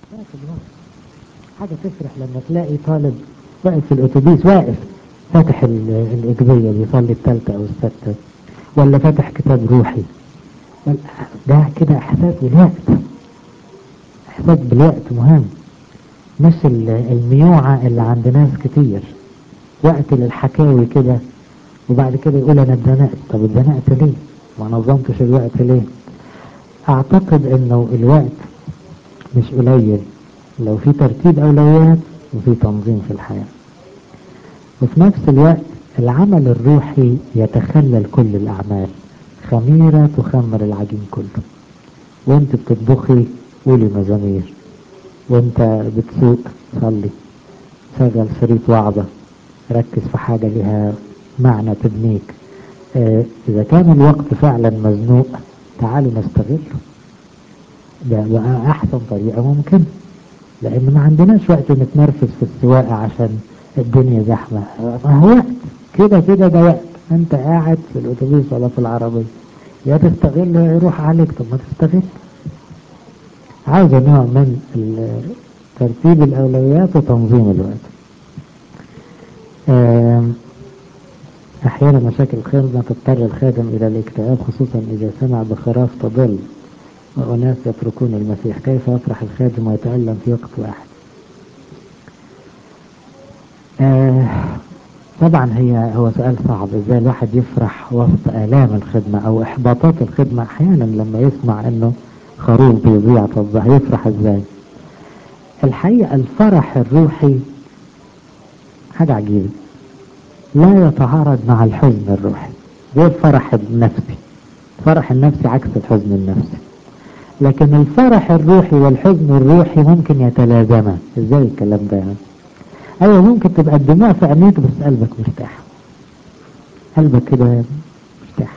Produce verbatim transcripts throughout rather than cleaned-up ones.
وقت الوقت حاجة تفرح لما تلاقي طالب واقف في الأتوبيس، واقف فاتح ال- الإجبية بيصلي التالتة أو الستة، ولا فاتح كتاب روحي. ده كده إحساس بالوقت، إحساس بالوقت مهم، مش ال- الميوعة اللي عند ناس كتير، وقت للحكاوي كده. وبعد كده يقول أنا اتزنقت. طب اتزنقت ليه؟ ما نظمتش الوقت ليه؟ أعتقد إنه الوقت مش قليل لو في ترتيب أولويات وفي تنظيم في الحياة. وفي نفس الوقت العمل الروحي يتخلل كل الأعمال، خميرة تخمر العجين كله. وانت بتطبخي قولي مزامير، وانت بتسوق صلي، شغل شريط وعظة، ركز في حاجة لها معنى تبنيك. اه إذا كان الوقت فعلا مزنوق تعالوا نستغله، ده بقى أحسن طريقة ممكن، لأن ما عندناش وقت نتنرفز في السواقة عشان الدنيا زحمة. ما هو وقت كده كده، ده وقت انت قاعد في الأتوبيس ولا في العربية، يا تستغل يا يروح عليك. طب ما تستغل. عاوزة نوع من ال- ترتيب الأولويات وتنظيم الوقت. آم، أحيانا مشاكل الخدمة تضطر الخادم إلى الاكتئاب، خصوصا إذا سمع بخراف تضل وأناس يتركون المسيح. كيف يفرح الخادم ويتألم في وقت واحد؟ آه طبعا هي هو سؤال صعب. ازاي الواحد يفرح وسط آلام الخدمة أو إحباطات الخدمة؟ أحيانا لما يسمع إنه خروف بيضيع، طب هيفرح ازاي؟ الحقيقة الفرح الروحي حاجة عجيبة، لا يتعارض مع الحزن الروحي. زي الفرح النفسي، الفرح النفسي عكس الحزن النفسي، لكن الفرح الروحي والحزن الروحي ممكن يتلازما. ازاي الكلام ده يعني؟ ايوه ممكن تبقى الدموع في عينيك بس قلبك مرتاح، قلبك كده مرتاح.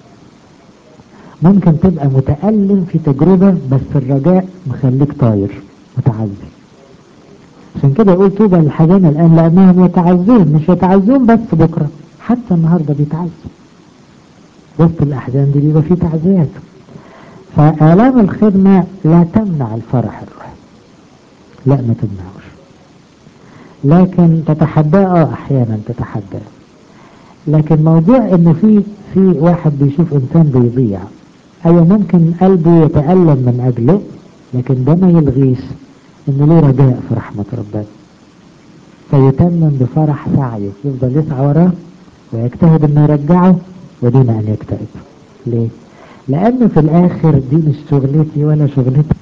ممكن تبقى متألم في تجربة بس الرجاء مخليك طاير متعزي. عشان كده يقول طوبى للحزانة الآن لأنهم يتعزون، مش يتعزون بس بكرة، حتى النهاردة بيتعزوا. وسط الأحزان دي بيبقى فيه تعزيات. فآلام الخدمة لا تمنع الفرح الروحي، لا ما تمنعوش، لكن تتحداه أحيانا تتحداه. لكن موضوع انه في في واحد بيشوف انسان بيضيع، ايوه ممكن قلبه يتألم من اجله، لكن ده ما يلغيش انه له رجاء في رحمة ربنا، فيتمم بفرح سعيه، يفضل يسعى وراه ويجتهد انه يرجعه ودون ان يكتئب. ليه؟ لان في الاخر دي مش شغلتي ولا شغلتي،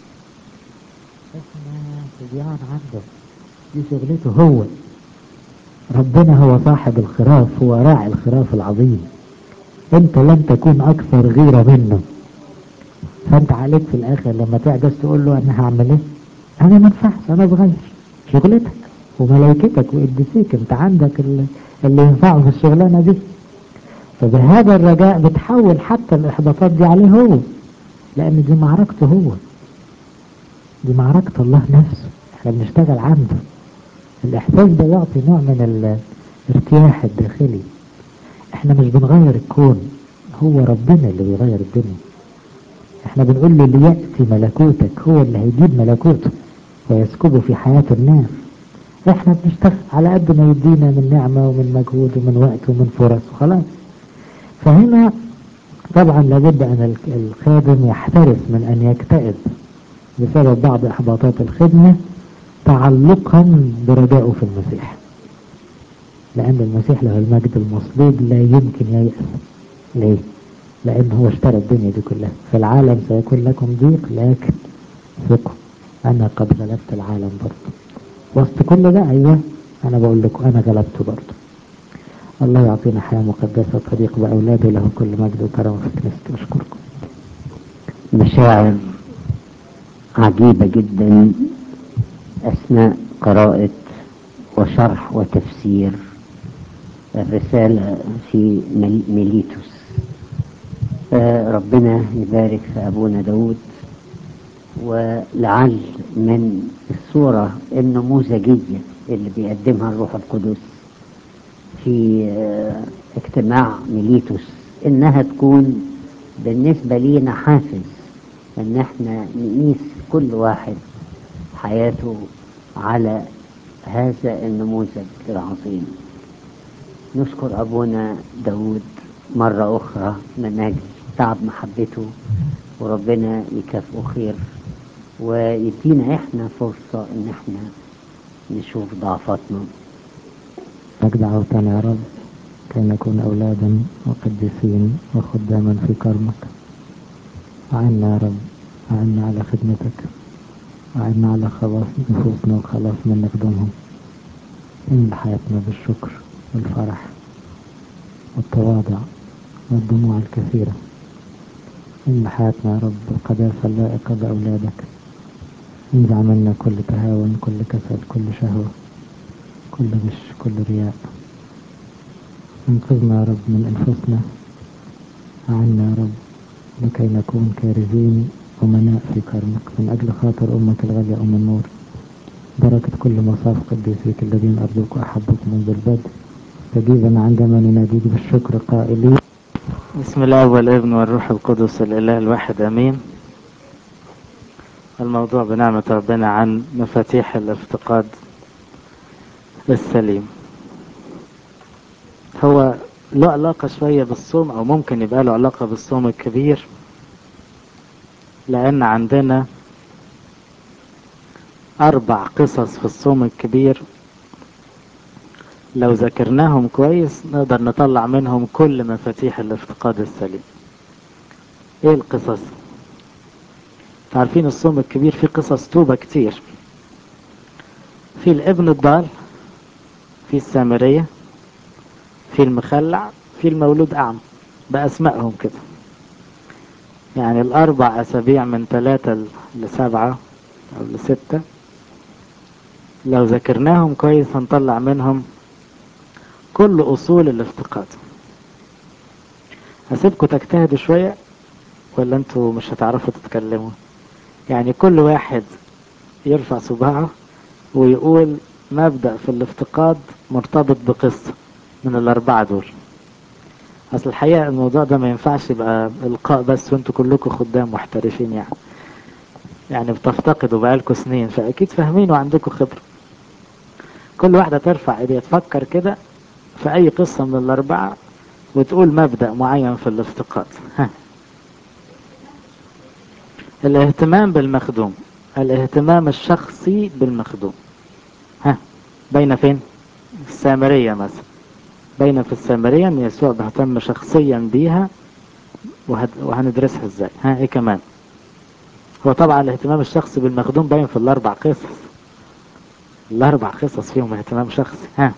احنا صبيان عنده، دي شغلته هو. ربنا هو صاحب الخراف، هو راعي الخراف العظيم، انت لن تكون اكثر غيرة منه. فانت عليك في الاخر لما تعجز تقول له انا هعمل ايه؟ انا ما ينفعش، انا صغير. شغلتك وملائكتك وقدسيك، انت عندك اللي ينفعه في الشغلانة دي. فبهذا الرجاء بتحول حتى الاحباطات دي عليه هو، لان دي معركته هو، دي معركة الله نفسه، احنا بنشتغل عنده. الاحساس ده يعطي نوع من الارتياح الداخلي. احنا مش بنغير الكون، هو ربنا اللي بيغير الدنيا. احنا بنقول له ليأتي ملكوتك، هو اللي هيجيب ملكوته ويسكبه في حياة الناس. احنا بنشتغل على قد ما يدينا من نعمة ومن مجهود ومن وقت ومن فرص وخلاص. فهنا طبعا لابد ان الخادم يحترس من ان يكتئب بسبب بعض احباطات الخدمة تعلقا برجائه في المسيح، لان المسيح له المجد المصلوب لا يمكن ييأس. ليه؟ لأنه هو اشترى الدنيا دي كلها. في العالم سيكون لكم ضيق لكن ثقوا أنا قد غلبت العالم برضه. وسط كل ده أيوه أنا بقول لكم أنا غلبته برضه. الله يعطينا حياة مقدسة طريق بأولاده، له كل مجد وكرم في كنيسته. أشكركم. مشاعر عجيبة جدا أثناء قراءة وشرح وتفسير الرسالة في ميليتوس. آه ربنا يبارك في أبونا داود، ولعل من الصورة النموذجية اللي بيقدمها الروح القدس في آه اجتماع ميليتوس إنها تكون بالنسبة لينا حافز ان احنا نقيس كل واحد حياته على هذا النموذج العظيم. نشكر أبونا داود مرة أخرى من أجل تعب محبته، وربنا يكافئه خير ويدينا إحنا فرصة إن إحنا نشوف ضعفاتنا. لك دعوتنا يا رب كي نكون أولادا وقديسين وخداما في كرمك. أعنا يا رب، أعنا على خدمتك، أعنا على خلاص نفوسنا وخلاص من نخدمهم. املى حياتنا بالشكر والفرح والتواضع والدموع الكثيرة. املى حياتنا يا رب بالقداسة اللائقة بأولادك. انزع منا كل تهاون، كل كسل، كل شهوة، كل غش، كل رياء. انقذنا يا رب من أنفسنا. أعنا يا رب لكي نكون كارزين أمناء في كرمك من أجل خاطر أمك الغالية أم النور. بركة كل مصاف قديسيك الذين أرجوك وأحبك منذ البدء. استجيبنا عندما نناديك بالشكر قائلين بسم الله والابن والروح القدس الإله الواحد أمين. الموضوع بنعمة ربنا عن مفاتيح الافتقاد السليم. هو له علاقة شوية بالصوم، أو ممكن يبقى له علاقة بالصوم الكبير، لأن عندنا أربع قصص في الصوم الكبير لو ذكرناهم كويس نقدر نطلع منهم كل مفاتيح الافتقاد السليم. ايه القصص؟ عارفين الصوم الكبير فيه قصص توبة كتير. في الابن الضال، في السامرية، في المخلع، في المولود أعمى، بأسمائهم كده. يعني الأربع أسابيع من ثلاثة لسبعة أو لستة لو ذكرناهم كويس هنطلع منهم كل أصول الافتقاد. هسيبكم تجتهدوا شوية ولا انتوا مش هتعرفوا تتكلموا؟ يعني كل واحد يرفع صباعه ويقول مبدأ في الافتقاد مرتبط بقصة من الأربعة دول. أصل الحقيقة الموضوع ده ما ينفعش يبقى إلقاء بس وانتوا كلكم خدام محترفين، يعني يعني بتفتقدوا بقالكوا سنين فأكيد فاهمين وعندكم خبرة. كل واحدة ترفع ايديها تفكر كده في أي قصة من الأربعة وتقول مبدأ معين في الافتقاد. ها. الاهتمام بالمخدوم، الاهتمام الشخصي بالمخدوم. ها، باينة فين؟ السامرية مثلا، باينة في السامرية ان يسوع بيهتم شخصيا بيها وهندرسها ازاي. ها، ايه كمان؟ هو طبعا الاهتمام الشخصي بالمخدوم باين في الاربع قصص، الاربع قصص فيهم اهتمام شخصي. ها،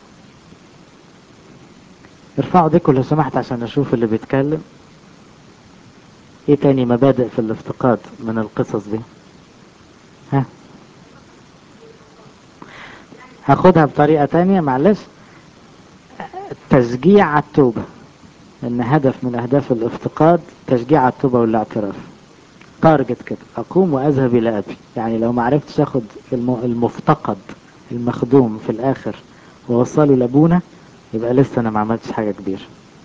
ارفعوا ديكوا لو سمحت عشان اشوف اللي بيتكلم. ايه تاني مبادئ في الافتقاد من القصص دي؟ ها، هاخدها بطريقة تانية معلش. تشجيع على التوبة، ان هدف من اهداف الافتقاد تشجيع على التوبة والاعتراف. تارجت كده، اقوم واذهب الى ابي. يعني لو ما عرفتش اخد المفتقد المخدوم في الاخر ووصله لابونا يبقى لسه انا ما عملتش حاجة كبيرة.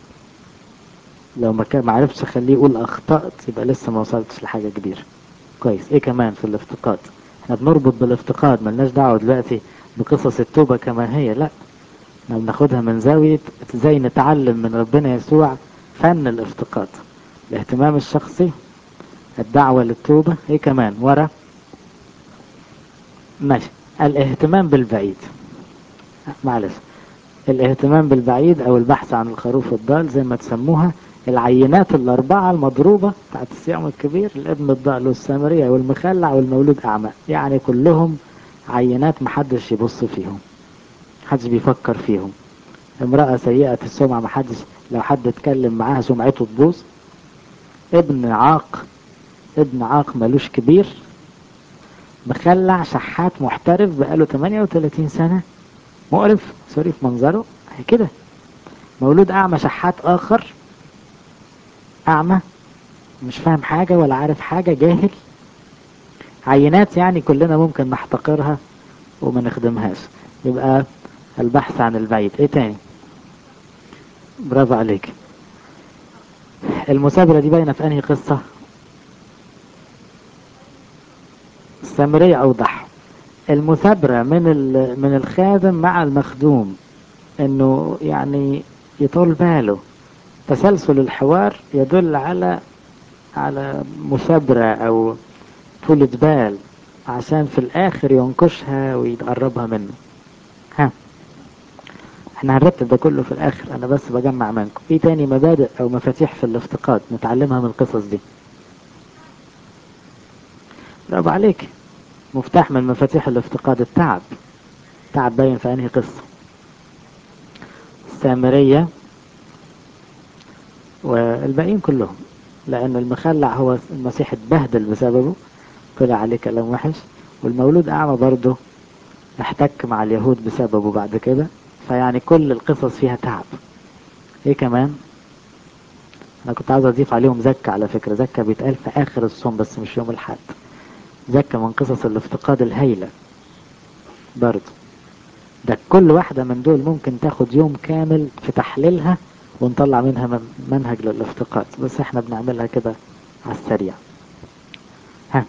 لو ما كان ما عرفتش اخليه يقول اخطأت يبقى لسه ما وصلتش لحاجة كبيرة. كويس. ايه كمان في الافتقاد؟ احنا بنربط بالافتقاد، ملناش دعوة دلوقتي بقصص التوبة كما هي، لا، احنا بناخدها من زاوية ازاي نتعلم من ربنا يسوع فن الافتقاد. الاهتمام الشخصي، الدعوة للتوبة. ايه كمان ورا؟ ماشي. الاهتمام بالبعيد، معلش، الاهتمام بالبعيد او البحث عن الخروف الضال زي ما تسموها. العينات الاربعة المضروبة بتاعت الصيام الكبير، الابن الضال والسامرية والمخلع والمولود اعمى، يعني كلهم عينات محدش يبص فيهم، محدش بيفكر فيهم. امرأة سيئة السمعة، محدش لو حد اتكلم معاها سمعته تبوظ. ابن عاق، ابن عاق ملوش كبير. مخلع شحات محترف بقاله ثمانية وثلاثين سنة، مقرف سوري في منظره كده. مولود اعمى شحات اخر، اعمى مش فاهم حاجة ولا عارف حاجة، جاهل. عينات يعني كلنا ممكن نحتقرها وما نخدمهاش. يبقى البحث عن البعيد. ايه تاني؟ برافو عليك. المثابرة دي باينة في انهي قصة؟ السامرية اوضح. المثابرة من من الخادم مع المخدوم، انه يعني يطول باله. تسلسل الحوار يدل على على مثابرة او طولة بال، عشان في الاخر ينكشها ويقربها منه. ها، احنا هنرتب ده كله في الاخر، انا بس بجمع منكم ايه تاني مبادئ او مفاتيح في الافتقاد نتعلمها من القصص دي. برافو عليك. مفتاح من مفاتيح الافتقاد التعب. تعب باين في انهي قصة؟ السامرية والباقيين كلهم، لان المخلع هو المسيح اتبهدل بسببه، طلع عليه كلام وحش، والمولود اعمى برضه احتك مع اليهود بسببه بعد كده. فيعني كل القصص فيها تعب. ايه كمان؟ انا كنت عاوز اضيف عليهم زكا، على فكرة زكا بيتقال في اخر الصوم بس مش يوم الحد. زكا من قصص الافتقاد الهايلة برضه. ده كل واحدة من دول ممكن تاخد يوم كامل في تحليلها ونطلع منها منهج للافتقاد، بس احنا بنعملها كده على السريع. ها،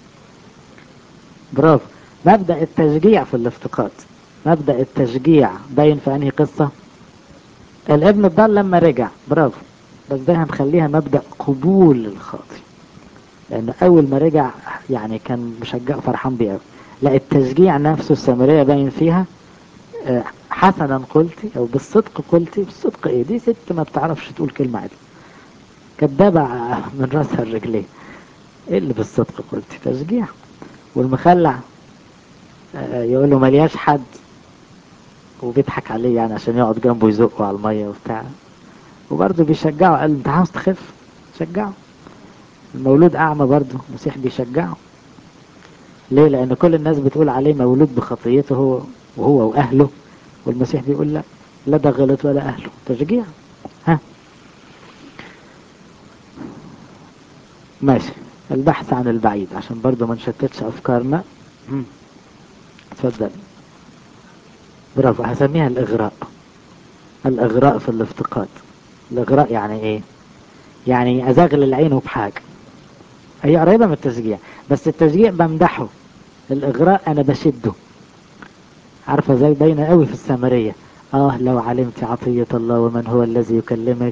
برافو. مبدأ التشجيع في الافتقاد. مبدأ التشجيع باين في انهي قصة؟ الابن الضال لما رجع، برافو. بس ده هنخليها مبدأ قبول الخاطئ، لان اول ما رجع يعني كان مشجع فرحان بيه قوي. لا، التشجيع نفسه السامرية باين فيها اه حسنا قلتي او بالصدق قلتي. بالصدق ايه؟ دي ست ما بتعرفش تقول كلمة عدل، كدابة من راسها الرجلين. ايه اللي بالصدق قلتي؟ تشجيع. والمخلع اه يقول له ملياش حد، وبيضحك عليه يعني عشان يقعد جنبه يزقه على المية وبتاع، وبرضه بيشجعه. قال انت عاوز تخف؟ شجعه. المولود اعمى برضه المسيح بيشجعه. ليه؟ لان كل الناس بتقول عليه مولود بخطيته هو وهو واهله، والمسيح بيقول لا، لا ده غلط ولا اهله. تشجيع. ها، ماشي. البحث عن البعيد عشان برضه ما نشتتش افكارنا. اتفضل. برافو. هسميها الاغراء. الاغراء في الافتقاد. الاغراء يعني ايه؟ يعني ازغل العين بحاجة. هي قريبة من التشجيع، بس التشجيع بمدحه، الاغراء انا بشده. عارفة زي باينة قوي في السامرية. اه لو علمت عطية الله ومن هو الذي يكلمك.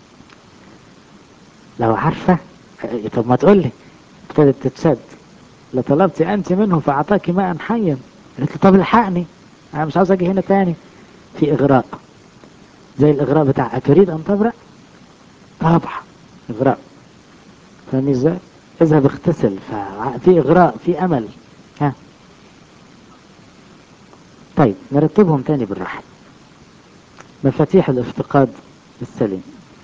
لو عارفة طب ما تقولي. ابتدت تتشد. لطلبت انت منه فاعطاك ماء حيا. قالت له طب الحقني، انا مش عاوز اجي هنا تاني. في اغراء زي الاغراء بتاع اتريد ان تبرأ. طبعا اغراء. فاهمني ازاي؟ اذهب اغتسل. ففي اغراء، في امل. ها، طيب نرتبهم تاني بالراحة. مفاتيح الافتقاد السليم.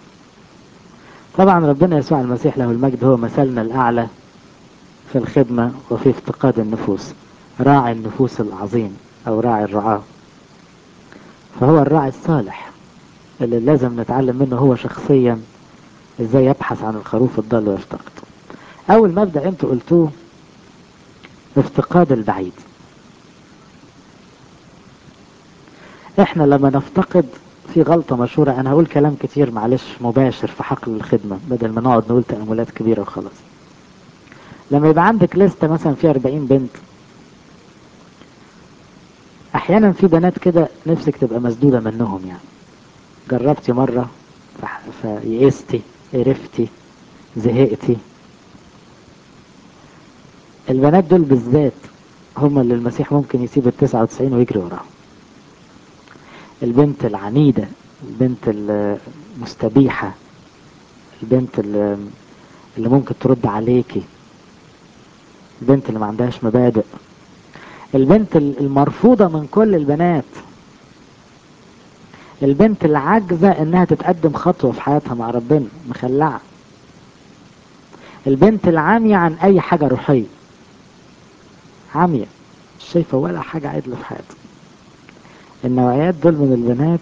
طبعا ربنا يسوع المسيح له المجد هو مثلنا الأعلى في الخدمة وفي افتقاد النفوس. راعي النفوس العظيم أو راعي الرعاة، فهو الراعي الصالح اللي لازم نتعلم منه هو شخصيا ازاي يبحث عن الخروف الضال ويفتقد. أول مبدأ انتوا قلتوه افتقاد البعيد. احنا لما نفتقد في غلطة مشهورة، انا هقول كلام كتير معلش مباشر في حقل الخدمة بدل ما نقعد نقول تأملات كبيرة وخلاص. لما يبقى عندك لستة مثلا فيها أربعين بنت، احيانا في بنات كده نفسك تبقى مسدودة منهم. يعني جربتي مرة فيئستي، قرفتي، زهقتي. البنات دول بالذات هم اللي المسيح ممكن يسيب التسعة وتسعين ويجري وراهم. البنت العنيدة، البنت المستبيحة، البنت اللي ممكن ترد عليكي، البنت اللي ما عندهاش مبادئ، البنت المرفوضة من كل البنات، البنت العاجزة انها تتقدم خطوة في حياتها مع ربنا، مخلعة، البنت العامية عن اي حاجة روحية، عامية مش شايفة ولا حاجة عدلة في حياتها. النوعيات دول من البنات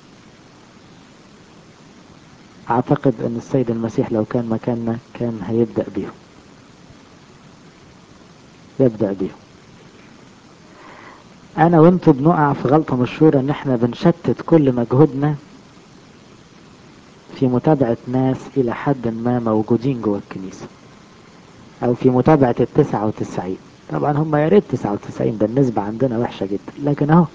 اعتقد ان السيد المسيح لو كان مكاننا كان هيبدأ بيهم، يبدأ بيهم. انا وانتوا بنقع في غلطة مشهورة ان احنا بنشتت كل مجهودنا في متابعة ناس الى حد ما موجودين جوه الكنيسة، او في متابعة التسعة وتسعين. طبعا هم يا ريت تسعة وتسعين، ده النسبة عندنا وحشة جدا، لكن اهو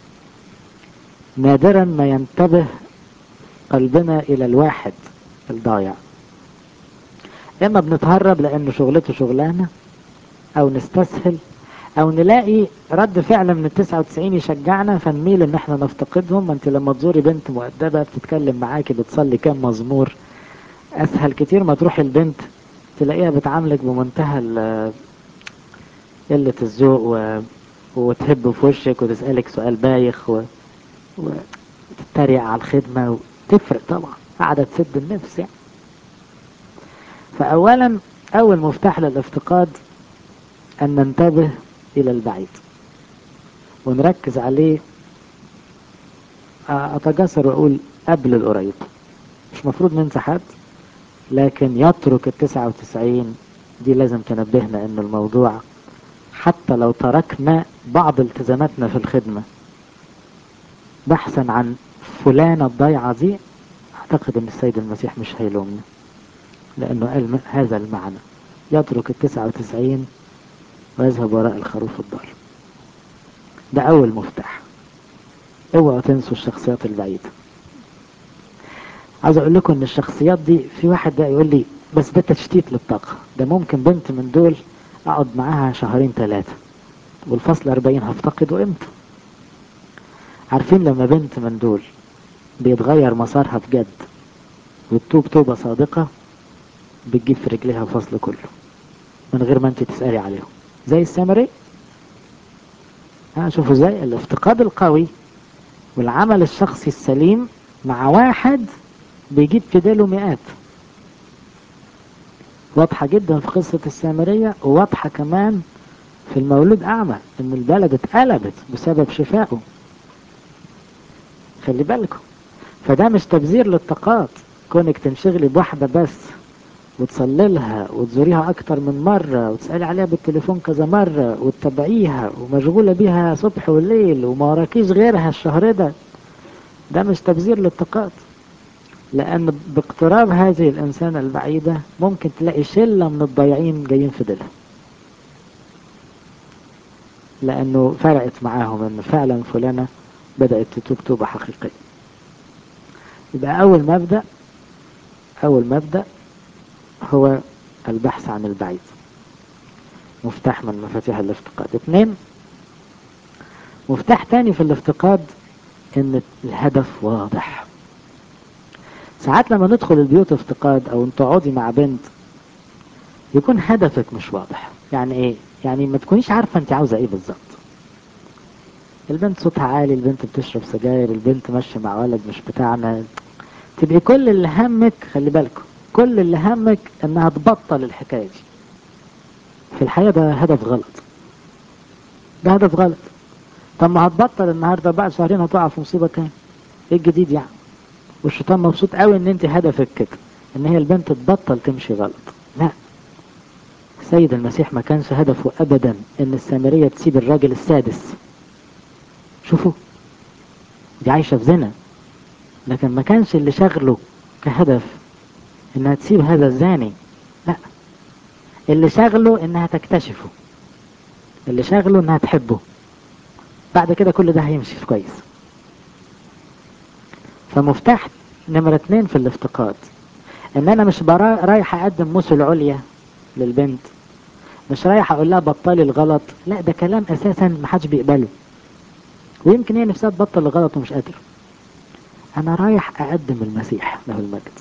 نادرا ما ينتبه قلبنا الى الواحد الضايع. اما بنتهرب لان شغلته شغلانة، او نستسهل، او نلاقي رد فعل من التسعة وتسعين يشجعنا فنميل ان احنا نفتقدهم. ما انت لما تزوري بنت مؤدبة بتتكلم معاكي بتصلي كام مزمور، اسهل كتير ما تروح البنت تلاقيها بتعاملك بمنتهى قلة الذوق و... وتهب في وشك وتسألك سؤال بايخ و... وتتريق على الخدمة و... تفرق طبعا، قاعدة تسد النفس يعني. فأولا أول مفتاح للافتقاد أن ننتبه إلى البعيد ونركز عليه. أتجسر وأقول قبل القريب، مش مفروض ننسى حد، لكن يترك التسعة وتسعين دي لازم تنبهنا أن الموضوع حتى لو تركنا بعض التزاماتنا في الخدمة بحثا عن فلانة الضيعة دي، أعتقد أن السيد المسيح مش هيلومنا، لأنه قال هذا المعنى: يترك التسعة وتسعين ويذهب وراء الخروف الضال. ده أول مفتاح. اوعوا تنسوا الشخصيات البعيدة. عايز أقول لكم أن الشخصيات دي، في واحد ده يقول لي بس ده تشتيت للطاقة، ده ممكن بنت من دول أقعد معاها شهرين ثلاثة والفصل أربعين هفتقده إمتى؟ عارفين لما بنت من دول بيتغير مسارها بجد والتوب توبة صادقة، بتجيب في رجليها الفصل كله من غير ما انت تسألي عليهم، زي السامري. ها شوفوا ازاي الافتقاد القوي والعمل الشخصي السليم مع واحد بيجيب في ديله مئات. واضحة جدا في قصة السامرية، وواضحة كمان في المولود أعمى ان البلد اتقلبت بسبب شفائه. خلي بالكم، فده مش تبذير للطاقات، كونك تنشغلي بواحدة بس وتصلي لها وتزوريها اكتر من مرة وتسألي عليها بالتليفون كذا مرة وتتابعيها ومشغولة بيها صبح والليل وما وراكيش غيرها الشهر ده، ده مش تبذير للطاقات. لان باقتراب هذه الانسانة البعيدة ممكن تلاقي شلة من الضايعين جايين في دلها، لانه فرقت معاهم ان فعلا فلانة بدأت تتوب توبة حقيقية. يبقى اول مبدأ اول مبدأ هو البحث عن البعيد، مفتاح من مفاتيح الافتقاد. اثنين، مفتاح تاني في الافتقاد ان الهدف واضح. ساعات لما ندخل البيوت افتقاد او انت تقعدي مع بنت يكون هدفك مش واضح. يعني ايه؟ يعني ما تكونيش عارفة انت عاوزة ايه بالظبط. البنت صوتها عالي، البنت بتشرب سجاير، البنت ماشية مع ولد مش بتاعنا، تبقي كل اللي همك، خلي بالكم، كل اللي همك انها تبطل الحكاية دي. في الحقيقة ده هدف غلط، ده هدف غلط. طب ما هتبطل النهاردة، بعد شهرين هتقع في مصيبة تاني، ايه الجديد يعني؟ والشيطان مبسوط قوي ان انت هدفك كده، ان هي البنت تبطل تمشي غلط. لا، السيد المسيح ما كانش هدفه ابدا ان السامرية تسيب الراجل السادس. شوفوا، دي عايشة في زنا، لكن ما كانش اللي شغله كهدف انها تسيب هذا الزاني. لا، اللي شغله انها تكتشفه، اللي شغله انها تحبه، بعد كده كل ده هيمشي كويس. فمفتاح نمرة اتنين في الافتقاد ان انا مش رايح اقدم موس العليا للبنت، مش رايح اقول لها بطلي الغلط، لا، ده كلام اساسا محدش بيقبله، ويمكن هي نفسها تبطل الغلط ومش قادرة. انا رايح اقدم المسيح له المجد،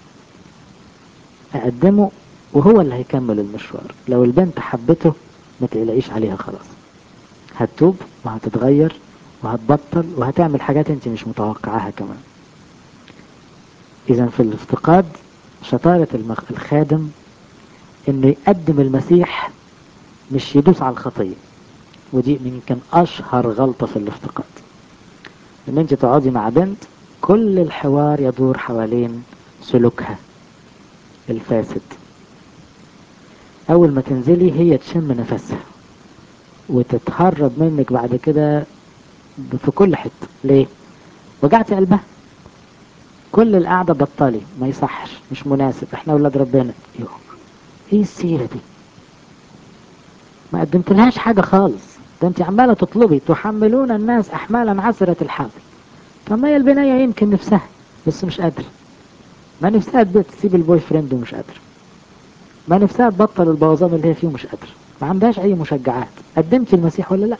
اقدمه وهو اللي هيكمل المشوار. لو البنت حبته ما تقلقيش عليها، خلاص هتتوب وهتتغير وهتبطل وهتعمل حاجات انت مش متوقعاها كمان. اذا في الافتقاد شطارة المخ... الخادم انه يقدم المسيح، مش يدوس على الخطية. ودي يمكن اشهر غلطة في الافتقاد، ان انت تقعدي مع بنت كل الحوار يدور حوالين سلوكها الفاسد. اول ما تنزلي هي تشم نفسها وتتهرب منك بعد كده في كل حتة. ليه؟ وجعت قلبها. كل القعدة بطلي، ما يصحش، مش مناسب، احنا ولاد ربنا. يوه. ايه السيرة دي؟ ما قدمت لهاش حاجة خالص، ده انت عمالة تطلبي تحملون الناس احمالا عسرة الحمل. طب ما هي البنية يمكن نفسها بس مش قادرة، ما نفسها تسيب البوي فريند ومش قادرة، ما نفسها تبطل البوظان اللي هي فيه ومش قادرة، ما عندهاش اي مشجعات. قدمت المسيح ولا لا؟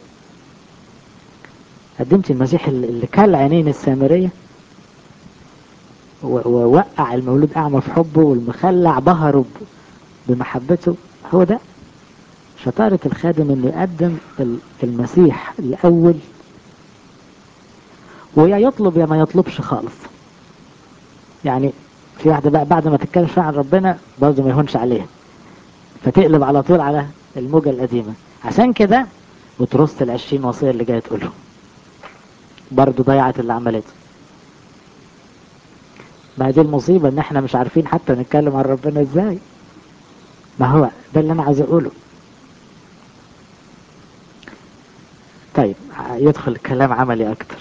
قدمت المسيح اللي كل عينين السامرية ووقع المولود اعمى في حبه والمخلع بهره بمحبته؟ هو ده شطارة الخادم، انه يقدم المسيح الاول، ويا يطلب يا ما يطلبش خالص. يعني في واحدة بقى بعد ما تتكلم شوية عن ربنا برضه ما يهونش عليها، فتقلب على طول على الموجة القديمة. عشان كده وترص العشرين وصية اللي جاية تقوله برضه ضيعت اللي عملته. ما دي المصيبة، ان احنا مش عارفين حتى نتكلم عن ربنا ازاي. ما هو ده اللي انا عايز اقوله. طيب يدخل كلام عملي اكتر.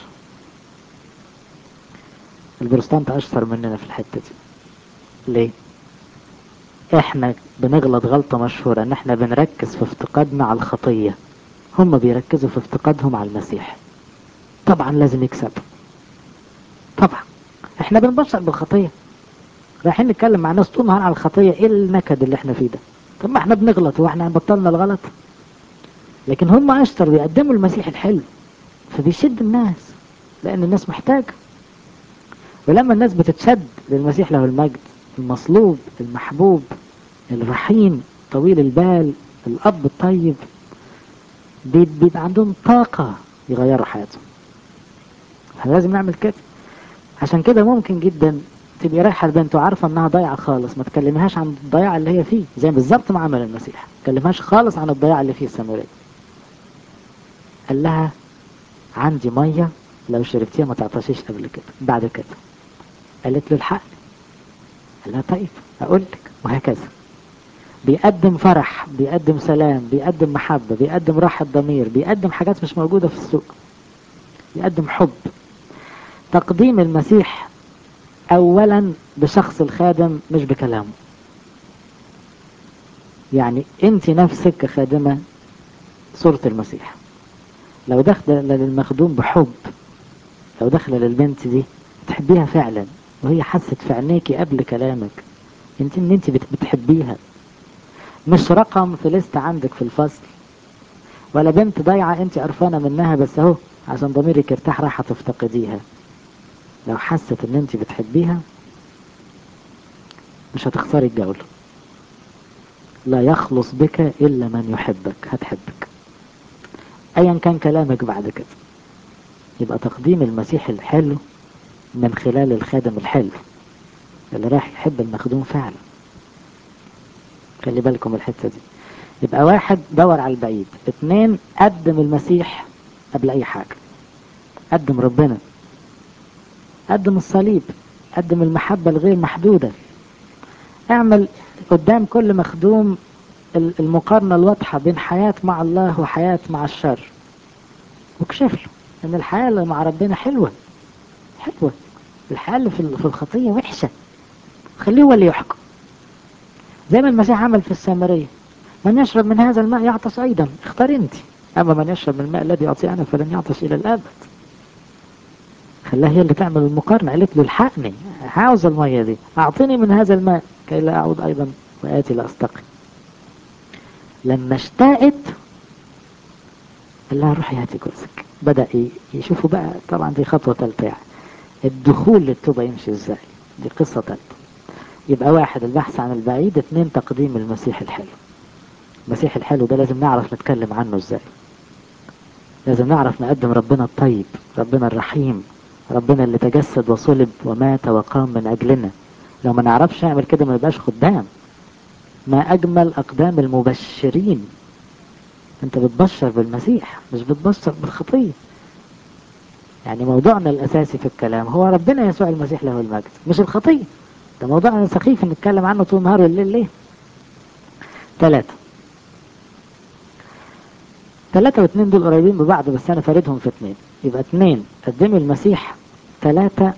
البروتستانت اشطر مننا في الحتة دي. ليه؟ احنا بنغلط غلطة مشهورة، ان احنا بنركز في افتقادنا على الخطية، هم بيركزوا في افتقادهم على المسيح. طبعا لازم يكسب، طبعا احنا بنبشر بالخطية، رايحين نتكلم مع ناس طول النهار على الخطية، ايه النكد اللي احنا فيه ده؟ طب ما احنا بنغلط واحنا بطلنا الغلط. لكن هم اشطر، بيقدموا المسيح الحلو فبيشد الناس، لان الناس محتاجة. ولما الناس بتتشد للمسيح له المجد، المصلوب المحبوب الرحيم طويل البال الاب الطيب، بيبقى عندهم طاقة يغيروا حياتهم. احنا لازم نعمل كده. عشان كده ممكن جدا تبقي رايحة البنت وعارفة انها ضايعة خالص، ما تكلمهاش عن الضياع اللي هي فيه، زي بالظبط ما عمل المسيح، ما تكلمهاش خالص عن الضياع اللي فيه السامرية. قال لها عندي مية لو شربتيها ما تعطشيش قبل كده بعد كده. قالت له الحق. قال لها طيب اقول لك. وهكذا بيقدم فرح، بيقدم سلام، بيقدم محبة، بيقدم راحة ضمير، بيقدم حاجات مش موجودة في السوق، بيقدم حب. تقديم المسيح اولا بشخص الخادم مش بكلامه. يعني انت نفسك كخادمة صورة المسيح. لو دخل للمخدوم بحب، لو دخل للبنت دي تحبيها فعلا، وهي حست في عينيكي قبل كلامك انت ان انت بتحبيها، مش رقم في لست عندك في الفصل، ولا بنت ضايعة انت قرفانة منها بس اهو عشان ضميرك يرتاح راح تفتقديها. لو حست ان انت بتحبيها مش هتخسري الجولة. لا يخلص بك الا من يحبك، هتحبك ايا كان كلامك بعد كده. يبقى تقديم المسيح الحلو من خلال الخادم الحلو اللي راح يحب المخدوم فعلا. خلي بالكم الحتة دي. يبقى واحد دور على البعيد، اتنين قدم المسيح قبل اي حاجة، قدم ربنا، قدم الصليب، قدم المحبة الغير محدودة. اعمل قدام كل مخدوم المقارنة الواضحة بين حياة مع الله وحياة مع الشر، واكشف له ان الحياة اللي مع ربنا حلوة حلوة، الحياة اللي في الخطية وحشة، خليه هو اللي يحكم. زي ما المسيح عمل في السامرية، من يشرب من هذا الماء يعطش ايضا، اختار انت، اما من يشرب من الماء الذي اعطيه انا فلن يعطش الى الابد. خلاها هي اللي تعمل المقارنة، قالت له الحقني، عاوز المية دي، اعطني من هذا الماء كي لا اعود ايضا واتي لاستقي. لما اشتاقت قال لها روحي هاتي جوزك. بدأ يشوفوا بقى، طبعا دي خطوة ثالثة، يعني الدخول للتوبة يمشي ازاي، دي قصة ثالثة. يبقى واحد البحث عن البعيد، اتنين تقديم المسيح الحلو. المسيح الحلو ده لازم نعرف نتكلم عنه ازاي، لازم نعرف نقدم ربنا الطيب، ربنا الرحيم، ربنا اللي تجسد وصلب ومات وقام من اجلنا. لو ما نعرفش نعمل كده ما يبقاش خدام. ما اجمل اقدام المبشرين، انت بتبشر بالمسيح مش بتبشر بالخطية. يعني موضوعنا الاساسي في الكلام هو ربنا يسوع المسيح له المجد، مش الخطية. ده موضوعنا سخيف نتكلم عنه طول النهار والليل ليه. ثلاثة ثلاثة واثنين دول قريبين ببعض بس انا فاردهم في اثنين. يبقى اثنين قدمي المسيح. ثلاثة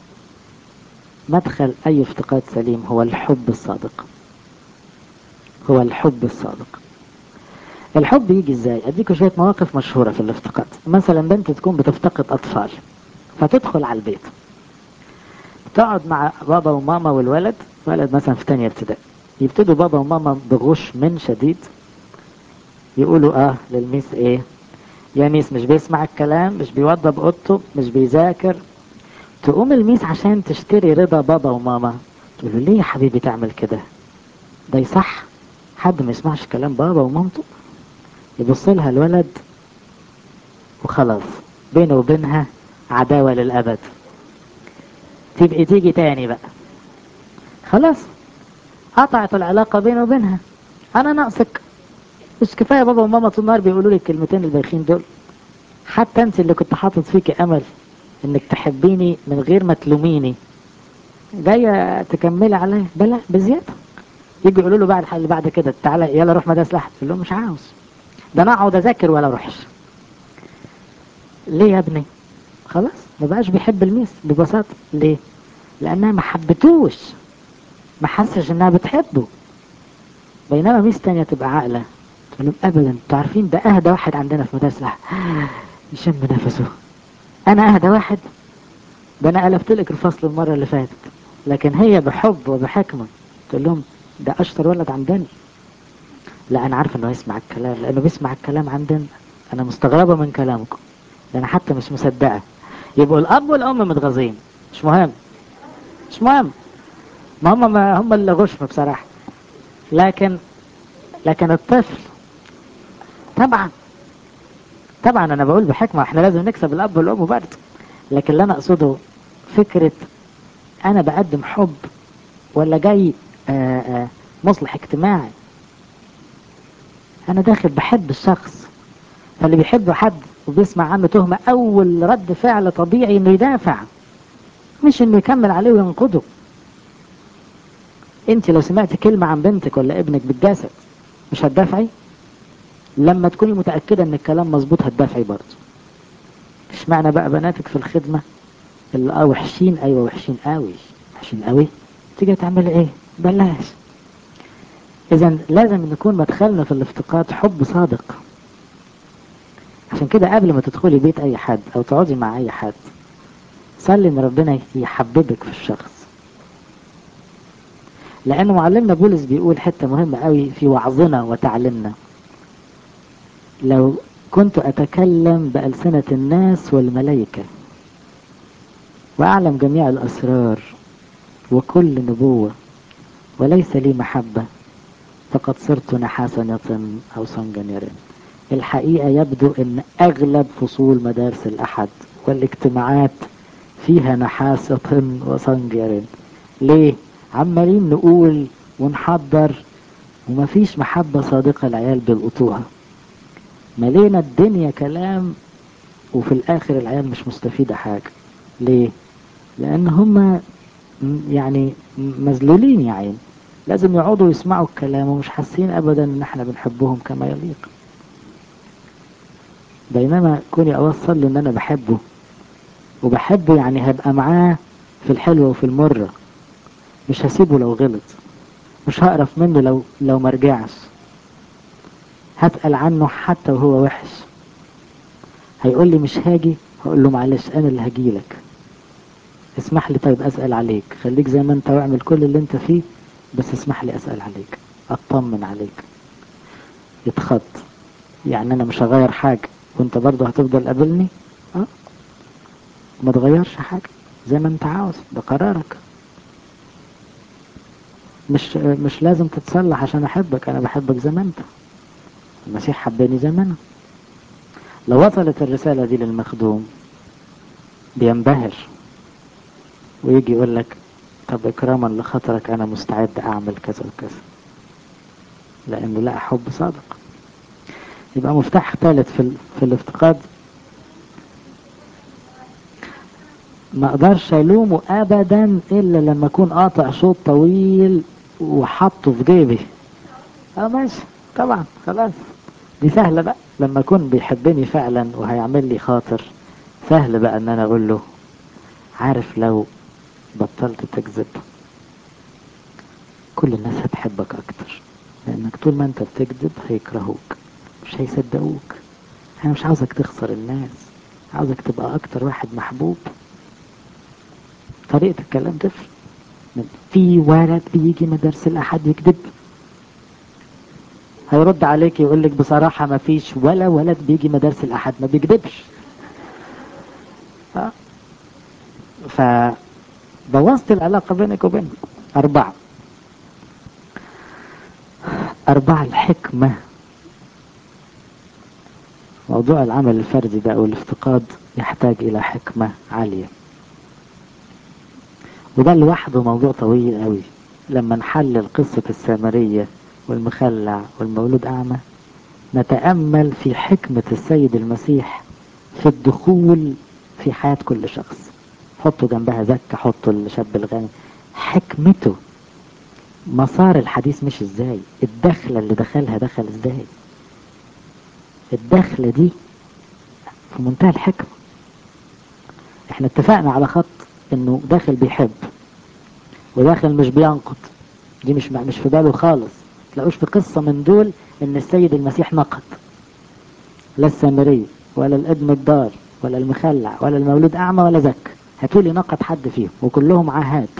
مدخل اي افتقاد سليم هو الحب الصادق، هو الحب الصادق. الحب يجي ازاي؟ اديكوا شوية مواقف مشهورة في الافتقاد. مثلا بنت تكون بتفتقد اطفال، فتدخل على البيت، تقعد مع بابا وماما والولد، ولد مثلا في تانية ابتدائي، يبتدوا بابا وماما بغش من شديد يقولوا اه للميس ايه، يا ميس مش بيسمع الكلام، مش بيوضب اوضته، مش بيذاكر. تقوم الميس عشان تشتري رضا بابا وماما تقول له ليه يا حبيبي تعمل كده؟ ده يصح حد ما يسمعش كلام بابا ومامته؟ يبص لها الولد وخلاص بينه وبينها عداوة للأبد، تبقي تيجي تاني بقى، خلاص قطعت العلاقة بينه وبينها. أنا ناقصك؟ مش كفاية بابا وماما طول النهار بيقولوا لي الكلمتين البايخين دول؟ حتى انت اللي كنت حاطط فيكي امل انك تحبيني من غير ما تلوميني، جاية تكملي عليا بلا بزيادة. يجي يقولوا له بعد الحل بعد كده تعالى يلا روح مدرسة لحد، يقول له مش عاوز، ده انا اقعد اذاكر ولا اروحش. ليه يا ابني؟ خلاص ما بقاش بيحب الميس ببساطة. ليه؟ لانها ما حبتوش، ما حسش انها بتحبه. بينما ميس تانية تبقى عاقلة تقول لهم ابدا، انتوا عارفين ده اهدى واحد عندنا في مدرسة لحد، يشم نفسه. انا اهدى واحد؟ ده انا قلبت لك الفصل المرة اللي فاتت. لكن هي بحب وبحكمة تقول لهم ده اشطر ولد عندنا. لا انا عارف انه يسمع الكلام لانه بيسمع الكلام عندنا، انا مستغربة من كلامكم، ده انا حتى مش مصدقة. يبقوا الاب والام متغاظين، مش مهم، مش مهم، ما هم ما هم اللي غشم بصراحة. لكن لكن الطفل طبعا طبعا انا بقول بحكمة احنا لازم نكسب الاب والام برضه، لكن اللي انا اقصده فكرة انا بقدم حب ولا جاي آآ آآ مصلح اجتماعي. انا داخل بحب الشخص، فاللي بيحب حد وبيسمع عنه تهمة اول رد فعل طبيعي انه يدافع، مش انه يكمل عليه وينقده. انت لو سمعت كلمة عن بنتك ولا ابنك بالجسد مش هتدافعي؟ لما تكوني متأكدة ان الكلام مظبوط هتدافعي برضه. مش معنى بقى بناتك في الخدمة اللي اه وحشين، ايوه وحشين قوي، وحشين قوي، تيجي تعمل ايه؟ بلاش. اذا لازم نكون مدخلنا في الافتقاد حب صادق. عشان كده قبل ما تدخلي بيت اي حد او تقعدي مع اي حد صلي ان ربنا يحببك في الشخص. لان معلمنا بولس بيقول حتة مهمة قوي في وعظنا وتعليمنا، لو كنت اتكلم بألسنة الناس والملائكة واعلم جميع الاسرار وكل نبوة وليس لي محبة فقد صرت نحاسة او صنجا. الحقيقة يبدو ان اغلب فصول مدارس الاحد والاجتماعات فيها نحاسة وصنجر. ليه؟ عمالين نقول ونحضر ومفيش محبة صادقة، العيال بيلقطوها. ملينا الدنيا كلام وفي الاخر العيال مش مستفيدة حاجة. ليه؟ لان هم يعني مذلولين يا عين، لازم يقعدوا يسمعوا الكلام ومش حاسين ابدا ان احنا بنحبهم كما يليق. بينما كوني اوصل له ان انا بحبه وبحبه يعني هبقى معاه في الحلوة وفي المرة، مش هسيبه لو غلط، مش هقرف منه لو لو مرجعش، هسأل عنه حتى وهو وحش. هيقول لي مش هاجي، هقول له معلش انا اللي هجيلك، اسمح لي طيب اسأل عليك، خليك زي ما انت واعمل كل اللي انت فيه، بس اسمح لي اسأل عليك اطمن عليك. يتخض، يعني انا مش هغير حاجة وانت برضه هتفضل قابلني؟ اه ما تغيرش حاجة زي ما انت عاوز، ده قرارك. مش مش لازم تتصلح عشان احبك، انا بحبك زي ما انت، المسيح حبني زي ما انا. لو وصلت الرسالة دي للمخدوم بينبهر ويجي يقول لك طب اكراما لخاطرك انا مستعد اعمل كذا وكذا، لانه لقى حب صادق. يبقى مفتاح ثالث في, في الافتقاد، ما اقدرش الومه ابدا الا لما اكون قاطع شوط طويل وحطه في جيبي. اه ماشي طبعا خلاص، دي سهلة بقى لما اكون بيحبني فعلا وهيعمل لي خاطر، سهل بقى ان انا اقول له عارف لو بطلت تكذب كل الناس هتحبك اكتر، لانك طول ما انت بتكذب هيكرهوك، مش هيصدقوك. انا مش عاوزك تخسر الناس، عاوزك تبقى اكتر واحد محبوب. طريقة الكلام تفرق. في ولد بيجي مدرسة الأحد يكذب، هيرد عليك يقول لك بصراحة ما فيش ولا ولد بيجي مدرسة الأحد ما بيكذبش. أه؟ فبوظت العلاقة بينك وبينه. أربعة أربعة الحكمة. موضوع العمل الفردي ده أو الافتقاد يحتاج إلى حكمة عالية، وده لوحده موضوع طويل قوي. لما نحلل قصة السامرية والمخلع والمولود أعمى نتأمل في حكمة السيد المسيح في الدخول في حياة كل شخص. حطوا جنبها زكا، حطوا الشاب الغني. حكمته، مسار الحديث مش ازاي، الدخلة اللي دخلها دخل ازاي. الدخلة دي في منتهى الحكمة. احنا اتفقنا على خط انه داخل بيحب وداخل مش بينقض، دي مش مش في باله خالص. تلاقوش في قصة من دول ان السيد المسيح نقد، لا السامرية ولا الابن الضال ولا المخلع ولا المولود اعمى ولا زك. هاتولي نقد حد فيهم، وكلهم عاهات،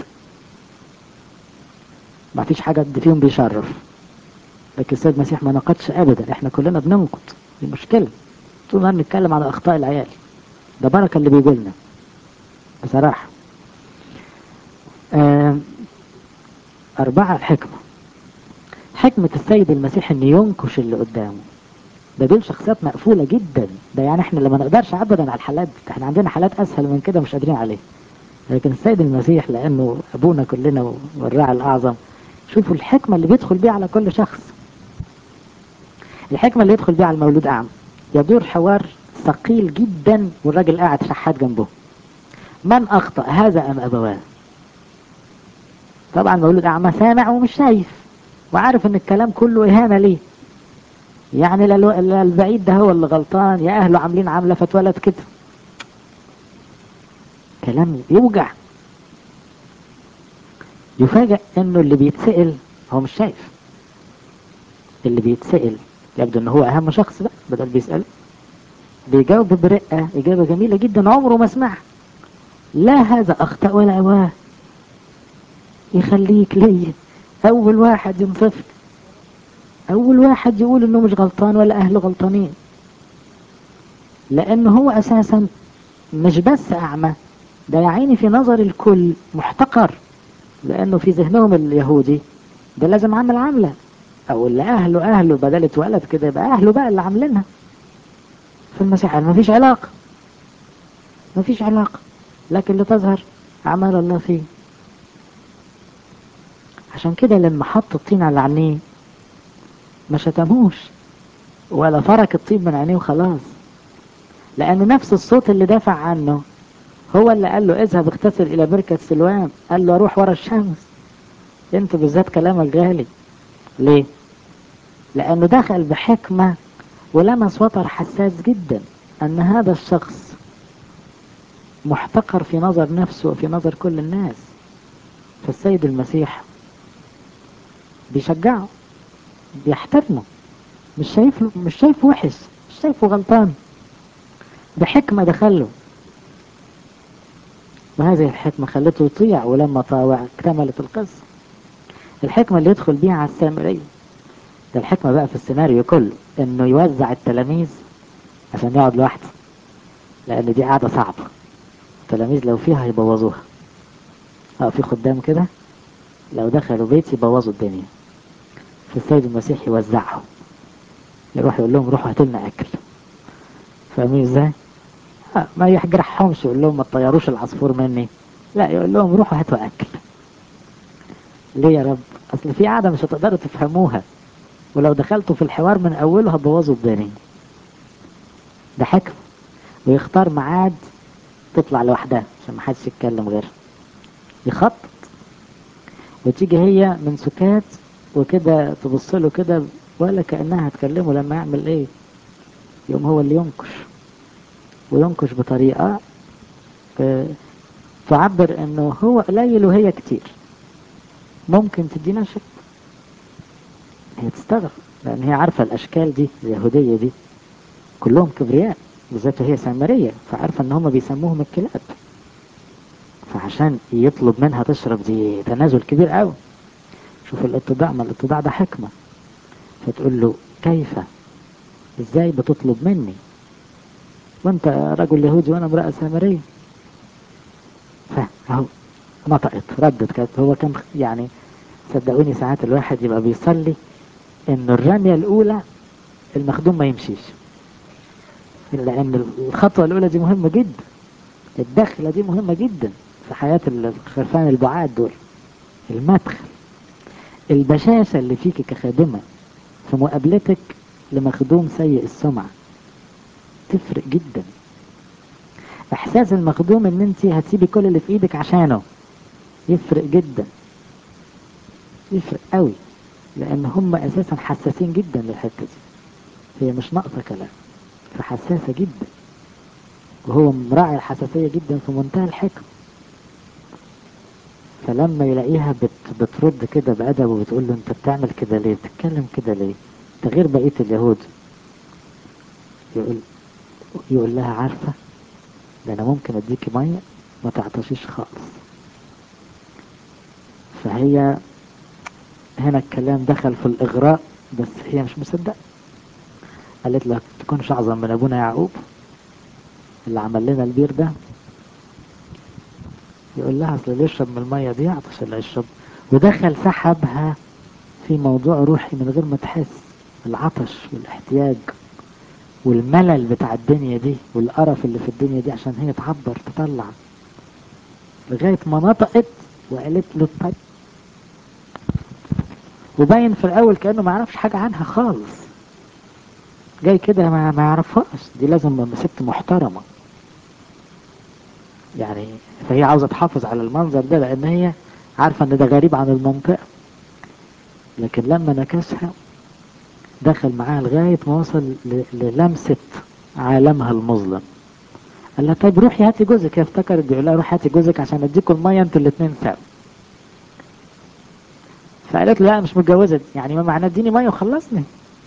ما فيش حاجة فيهم بيشرف. لكن السيد المسيح ما نقدش ابدا. احنا كلنا بننقد، دي مشكلة. طول ما بنتكلم على اخطاء العيال، ده بركة اللي بيقولنا بصراحة. آه أربعة الحكمة. حكمة السيد المسيح إن ينكش اللي قدامه. ده دول شخصيات مقفولة جدا. ده يعني احنا لما نقدرش أبدا على الحالات دي، احنا عندنا حالات أسهل من كده مش قادرين عليها. لكن السيد المسيح لأنه أبونا كلنا والراعي الأعظم، شوفوا الحكمة اللي بيدخل بيها على كل شخص. الحكمة اللي يدخل بيها على المولود أعمى، يدور حوار ثقيل جدا والراجل قاعد شحات جنبه. من أخطأ هذا أم أبواه؟ طبعا المولود أعمى سامع ومش شايف وعارف ان الكلام كله اهانة ليه. يعني لا البعيد ده هو اللي غلطان، يا اهله عاملين عاملة فاتولد كده. كلام يوجع. يفاجأ انه اللي بيتسأل هو مش شايف. اللي بيتسأل يبدو ان هو اهم شخص بقى، بدل بيسأل بيجاوب برقة اجابة جميلة جدا عمره ما سمعها. لا هذا اخطأ ولا ابواه. يخليك ليه اول واحد ينصف، اول واحد يقول انه مش غلطان ولا اهله غلطانين. لانه هو اساسا مش بس اعمى، ده يا عيني في نظر الكل محتقر. لانه في ذهنهم اليهودي ده لازم عمل عاملة، او اللي اهله اهله بدل اتولد كده يبقى اهله بقى اللي عاملينها. في المسيح ما فيش علاقة، ما فيش علاقة، لكن لتظهر اعمال الله فيه. عشان كده لما حط الطين على عينيه ما شتموش ولا فرك الطين من عينيه وخلاص. لان نفس الصوت اللي دافع عنه هو اللي قال له اذهب اغتسل الى بركة سلوان، قال له اروح ورا الشمس. انت بالذات كلامك غالي. ليه؟ لانه دخل بحكمة ولمس وتر حساس جدا ان هذا الشخص محتقر في نظر نفسه وفي نظر كل الناس. فالسيد المسيح بيشجعه، بيحترمه، مش شايفه مش شايفه وحش، مش شايفه غلطان. بحكمة دخله، وهذه الحكمة خلته يطيع، ولما طاوع اكتملت القصة. الحكمة اللي يدخل بيها على السامرية، ده الحكمة بقى في السيناريو كله انه يوزع التلاميذ عشان يقعد لوحده، لان دي قاعدة صعبة. التلاميذ لو فيها يبوظوها. اه في خدام كده لو دخلوا بيت يبوظوا الدنيا. في السيد المسيح يوزعهم، يروح يقول لهم روحوا هاتوا لنا اكل. فاهمين ازاي؟ آه ما يجرحهمش يقول لهم ما تطيروش العصفور مني، لا يقول لهم روحوا هاتوا اكل. ليه يا رب؟ اصل في قاعدة مش هتقدروا تفهموها، ولو دخلتوا في الحوار من اوله هتبوظوا الدنيا. ده حكم. ويختار ميعاد تطلع لوحدها عشان ما حدش يتكلم غيرها. يخطط، وتيجي هي من سكات وكده تبص له كده ولا كأنها هتكلمه لما يعمل ايه. يوم هو اللي ينكش، وينكش بطريقة تعبر انه هو قليل وهي كتير. ممكن تدينا شك، هي تستغرب، لان هي عارفة الاشكال دي اليهودية دي كلهم كبرياء، بالذات هي سامرية، فعارفة ان هم بيسموهم الكلاب، فعشان يطلب منها تشرب دي تنازل كبير قوي. شوف الاتضاع، ما الاتضاع ده حكمة. فتقول له كيف، ازاي بتطلب مني وانت رجل يهودي وانا امرأة سامرية؟ فاهو نطقت ردت. كانت هو كان يعني، صدقوني ساعات الواحد يبقى بيصلي ان الرمية الاولى المخدوم ما يمشيش، لان الخطوة الاولى دي مهمة جدا، الدخلة دي مهمة جدا في حياة الخرفان البعاد دول. المدخل، البشاشة اللي فيك كخادمة في مقابلتك لمخدوم سيء السمعة تفرق جدا. احساس المخدوم ان انت هتسيبي كل اللي في ايدك عشانه يفرق جدا، يفرق قوي، لان هم اساسا حساسين جدا للحتة دي، هي مش ناقصة كلام، فحساسة جدا، وهو مراعي الحساسية جدا في منتهى الحكم. فلما يلاقيها بت بترد كده بأدب وبتقول له انت بتعمل كده ليه، بتتكلم كده ليه، تغير بقية اليهود، يقول يقول لها عارفة ده انا ممكن اديكي مية ما تعطشيش خالص. فهي هنا الكلام دخل في الإغراء، بس هي مش مصدقة. قالت له تكونش أعظم من أبونا يعقوب اللي عمل لنا البير ده؟ يقول لها أصل اللي يشرب من المية دي يعطش اللي يشرب. ودخل سحبها في موضوع روحي من غير ما تحس، العطش والاحتياج والملل بتاع الدنيا دي والقرف اللي في الدنيا دي، عشان هي تعبر تطلع، لغاية ما نطقت وقالت له طيب. وباين في الأول كأنه ما يعرفش حاجة عنها خالص، جاي كده ما, ما يعرفهاش، دي لازم ست محترمة يعني. فهي عاوزة تحافظ على المنظر ده لأن هي عارفة ان ده غريب عن المنطقة، لكن لما نكسها دخل معاها لغاية ما وصل للمسة عالمها المظلم. قال لها طيب روحي هاتي جوزك. هي افتكرت بيقول لها روحي هاتي جوزك عشان اديكوا المية انتوا الاتنين سوا. فقالت له لا مش متجوزة، يعني ما معنى اديني مية وخلصني.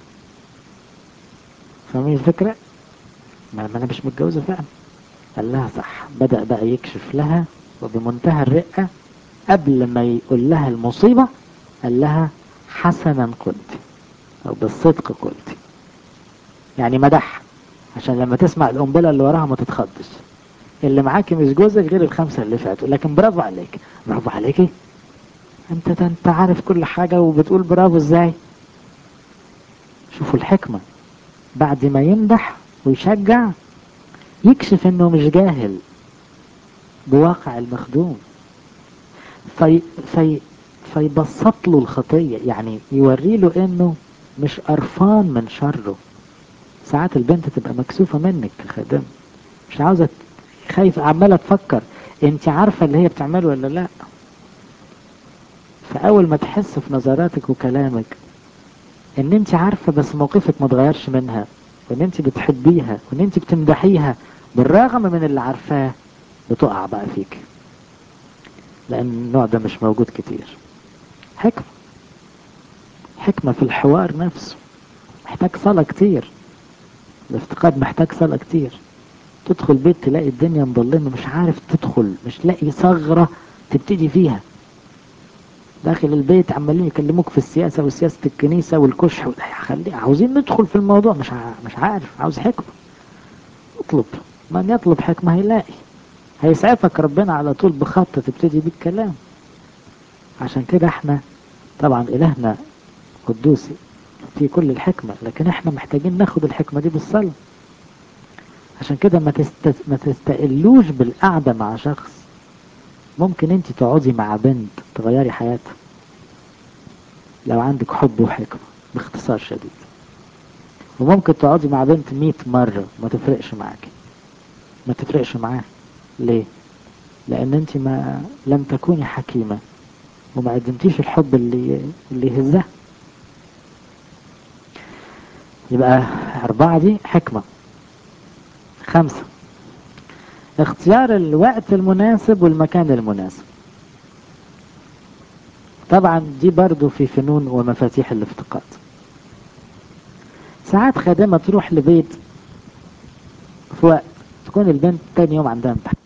فاهمين الفكرة؟ ما انا مش متجوزة فعلا. قال لها صح. بدأ بقى يكشف لها وبمنتهى الرقة، قبل ما يقول لها المصيبة قال لها حسنا قلت، او بالصدق قلت، يعني مدح عشان لما تسمع القنبلة اللي وراها ما تتخضش. اللي معاكي مش جوزك غير الخمسة اللي فاتوا، لكن برافو عليك. برافو عليكي انت ده انت عارف كل حاجة وبتقول برافو ازاي. شوفوا الحكمة، بعد ما يمدح ويشجع يكشف انه مش جاهل بواقع المخدوم، في في فيبسط له الخطية، يعني يوري له انه مش قرفان من شره. ساعات البنت تبقى مكسوفة منك كخادم، مش عاوزة، خايفة، عمالة تفكر انت عارفة اللي هي بتعمله ولا لا. فاول ما تحس في نظراتك وكلامك ان انت عارفة بس موقفك ما تغيرش منها، وان انت بتحبيها وان انت بتمدحيها بالرغم من اللي عارفاه، بتقع بقى فيك، لان النوع ده مش موجود كتير. حكمة، حكمة في الحوار نفسه، محتاج صلاة كتير. الافتقاد محتاج صلاة كتير. تدخل بيت تلاقي الدنيا مظلمة، مش عارف تدخل، مش لاقي ثغرة تبتدي فيها. داخل البيت عمالين يكلموك في السياسة وسياسة الكنيسة والكشح، خلي عاوزين ندخل في الموضوع، مش مش عارف، عاوز حكمة. اطلب، من يطلب حكمة هيلاقي، هيسعفك ربنا على طول بخط تبتدي بيه الكلام. عشان كده احنا طبعا إلهنا قدوسي في كل الحكمة، لكن احنا محتاجين ناخد الحكمة دي بالصلاة. عشان كده ما تست... ما تستقلوش بالقعدة مع شخص. ممكن انت تقعدي مع بنت تغيري حياتها لو عندك حب وحكمة باختصار شديد، وممكن تقعدي مع بنت مية مرة ما تفرقش معاكي، ما تفرقش معاها. ليه؟ لان انت ما لم تكوني حكيمة وما قدمتيش الحب اللي اللي يهزها. يبقى أربعة دي حكمة. خمسة، اختيار الوقت المناسب والمكان المناسب. طبعا دي برضو في فنون ومفاتيح الافتقاد. ساعات خادمة تروح لبيت في وقت تكون البنت تاني يوم عندها امتحان،